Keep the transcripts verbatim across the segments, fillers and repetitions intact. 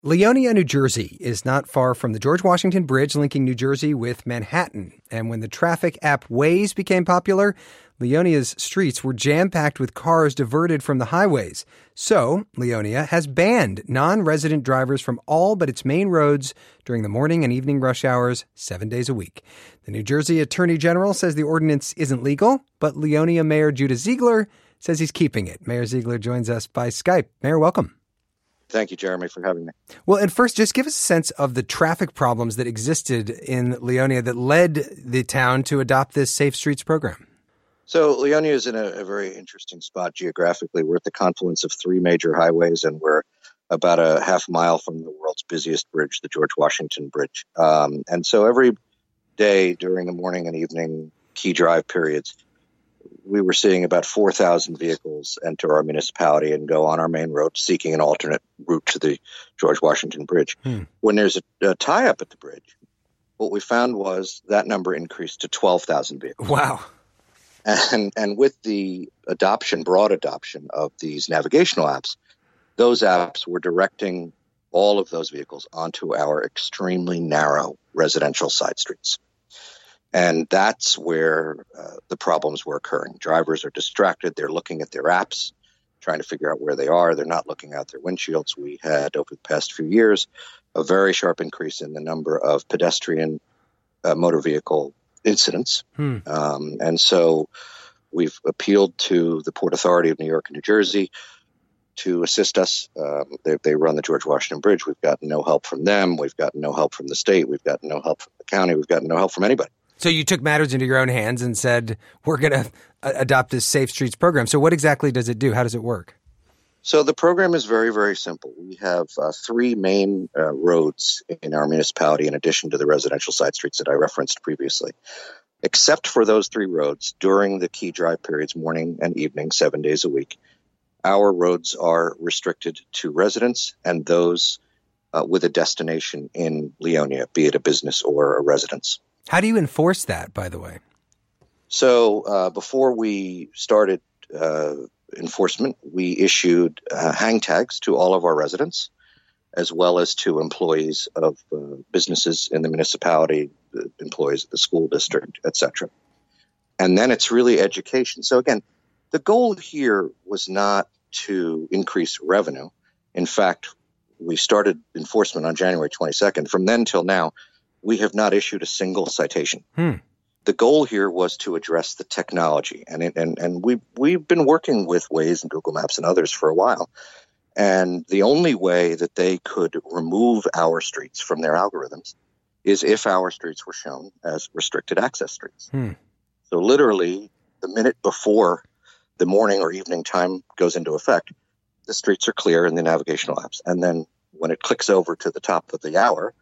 Leonia, New Jersey is not far from the George Washington Bridge linking New Jersey with Manhattan. And when the traffic app Waze became popular, Leonia's streets were jam-packed with cars diverted from the highways. So Leonia has banned non-resident drivers from all but its main roads during the morning and evening rush hours, seven days a week. The New Jersey Attorney General says the ordinance isn't legal, but Leonia Mayor Judah Ziegler says he's keeping it. Mayor Ziegler joins us by Skype. Mayor, welcome. Thank you, Jeremy, for having me. Well, and first, just give us a sense of the traffic problems that existed in Leonia that led the town to adopt this Safe Streets program. So Leonia is in a, a very interesting spot geographically. We're at the confluence of three major highways, and we're about a half mile from the world's busiest bridge, the George Washington Bridge. Um, and so every day during the morning and evening key drive periods, we were seeing about four thousand vehicles enter our municipality and go on our main road seeking an alternate route to the George Washington Bridge. Hmm. When there's a, a tie-up at the bridge, what we found was that number increased to twelve thousand vehicles. Wow. And, and with the adoption, broad adoption of these navigational apps, those apps were directing all of those vehicles onto our extremely narrow residential side streets. And that's where uh, the problems were occurring. Drivers are distracted. They're looking at their apps, trying to figure out where they are. They're not looking out their windshields. We had, over the past few years, a very sharp increase in the number of pedestrian uh, motor vehicle incidents. Hmm. Um, and so we've appealed to the Port Authority of New York and New Jersey to assist us. Um, they, they run the George Washington Bridge. We've gotten no help from them. We've gotten no help from the state. We've gotten no help from the county. We've gotten no help from anybody. So you took matters into your own hands and said, we're going to adopt this Safe Streets program. So what exactly does it do? How does it work? So the program is very, very simple. We have uh, three main uh, roads in our municipality in addition to the residential side streets that I referenced previously. Except for those three roads, during the key drive periods, morning and evening, seven days a week, our roads are restricted to residents and those uh, with a destination in Leonia, be it a business or a residence. How do you enforce that, by the way? So uh, before we started uh, enforcement, we issued uh, hang tags to all of our residents, as well as to employees of uh, businesses in the municipality, the employees of the school district, et cetera. And then it's really education. So again, the goal here was not to increase revenue. In fact, we started enforcement on January twenty-second. From then till now, we have not issued a single citation. Hmm. The goal here was to address the technology. And it, and, and we, we've been working with Waze and Google Maps and others for a while. And the only way that they could remove our streets from their algorithms is if our streets were shown as restricted access streets. Hmm. So literally, the minute before the morning or evening time goes into effect, the streets are clear in the navigational apps. And then when it clicks over to the top of the hour,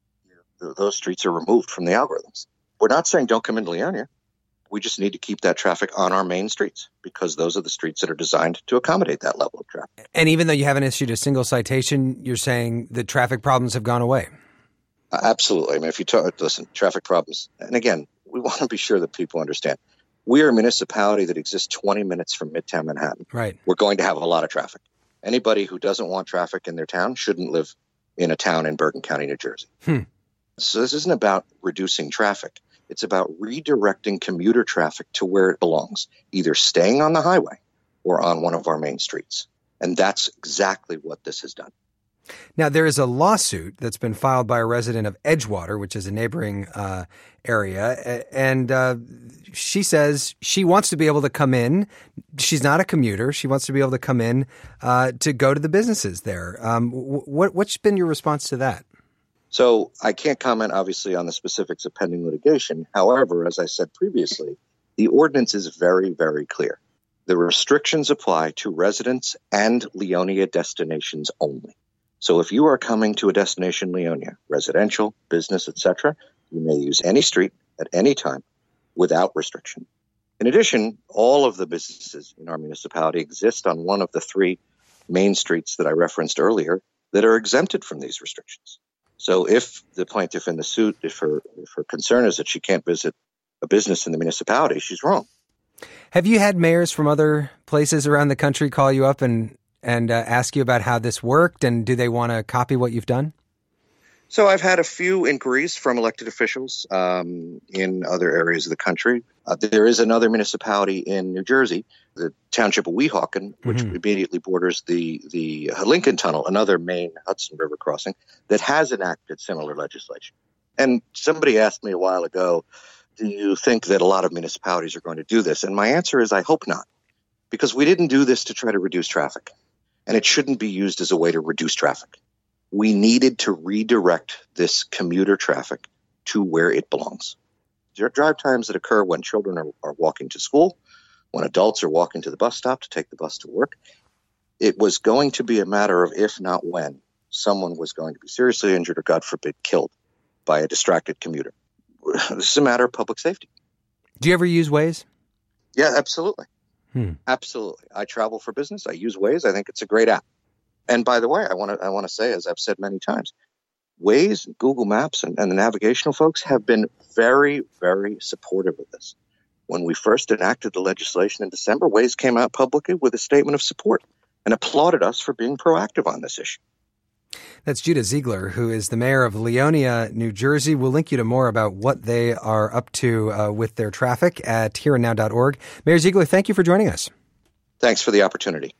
those streets are removed from the algorithms. We're not saying don't come into Leonia. We just need to keep that traffic on our main streets because those are the streets that are designed to accommodate that level of traffic. And even though you haven't issued a single citation, you're saying the traffic problems have gone away? Uh, absolutely. I mean, if you talk, listen, traffic problems, and again, we want to be sure that people understand. We are a municipality that exists twenty minutes from Midtown Manhattan. Right. We're going to have a lot of traffic. Anybody who doesn't want traffic in their town shouldn't live in a town in Bergen County, New Jersey. Hmm. So this isn't about reducing traffic. It's about redirecting commuter traffic to where it belongs, either staying on the highway or on one of our main streets. And that's exactly what this has done. Now, there is a lawsuit that's been filed by a resident of Edgewater, which is a neighboring uh, area. And uh, she says she wants to be able to come in. She's not a commuter. She wants to be able to come in uh, to go to the businesses there. Um, what, what's been your response to that? So I can't comment, obviously, on the specifics of pending litigation. However, as I said previously, the ordinance is very, very clear. The restrictions apply to residents and Leonia destinations only. So if you are coming to a destination Leonia, residential, business, et cetera, you may use any street at any time without restriction. In addition, all of the businesses in our municipality exist on one of the three main streets that I referenced earlier that are exempted from these restrictions. So if the plaintiff in the suit, if her, if her concern is that she can't visit a business in the municipality, she's wrong. Have you had mayors from other places around the country call you up and and uh, ask you about how this worked? And do they want to copy what you've done? So I've had a few inquiries from elected officials um, in other areas of the country. Uh, there is another municipality in New Jersey, the township of Weehawken, which mm-hmm. immediately borders the, the Lincoln Tunnel, another main Hudson River crossing, that has enacted similar legislation. And somebody asked me a while ago, do you think that a lot of municipalities are going to do this? And my answer is I hope not, because we didn't do this to try to reduce traffic, and it shouldn't be used as a way to reduce traffic. We needed to redirect this commuter traffic to where it belongs. There are drive times that occur when children are, are walking to school, when adults are walking to the bus stop to take the bus to work. It was going to be a matter of if not when someone was going to be seriously injured or, God forbid, killed by a distracted commuter. This is a matter of public safety. Do you ever use Waze? Yeah, absolutely. Hmm. Absolutely. I travel for business. I use Waze. I think it's a great app. And by the way, I want to I want to say, as I've said many times, Waze, Google Maps, and, and the navigational folks have been very, very supportive of this. When we first enacted the legislation in December, Waze came out publicly with a statement of support and applauded us for being proactive on this issue. That's Judah Ziegler, who is the mayor of Leonia, New Jersey. We'll link you to more about what they are up to uh, with their traffic at here and now dot org. Mayor Ziegler, thank you for joining us. Thanks for the opportunity.